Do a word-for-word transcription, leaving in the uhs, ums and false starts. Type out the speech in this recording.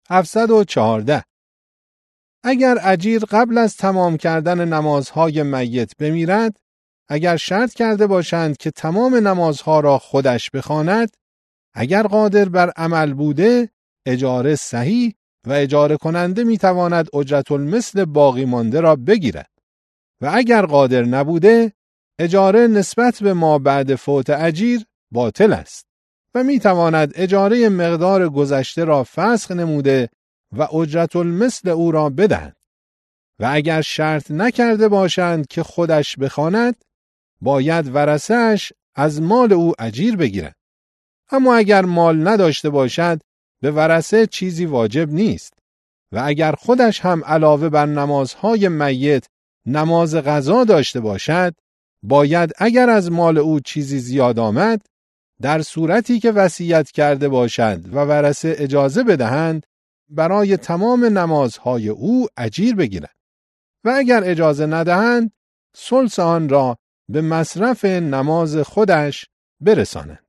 هفتصد و چهارده. اگر اجیر قبل از تمام کردن نمازهای میت بمیرد، اگر شرط کرده باشند که تمام نمازها را خودش بخواند، اگر قادر بر عمل بوده، اجاره صحیح و اجاره کننده میتواند اجرت المثل باقی مانده را بگیرد و اگر قادر نبوده، اجاره نسبت به ما بعد فوت اجیر باطل است و میتواند اجاره مقدار گذشته را فسخ نموده و اجرت المثل او را بدهد. و اگر شرط نکرده باشند که خودش بخواند، باید ورثه‌اش از مال او اجیر بگیرد. اما اگر مال نداشته باشد، به ورثه چیزی واجب نیست و اگر خودش هم علاوه بر نمازهای میت نماز قضا داشته باشد، باید اگر از مال او چیزی زیاد آمد، در صورتی که وصیت کرده باشد و ورثه اجازه بدهند، برای تمام نمازهای او اجیر بگیرد و اگر اجازه ندهند، ثلث آن را به مصرف نماز خودش برساند.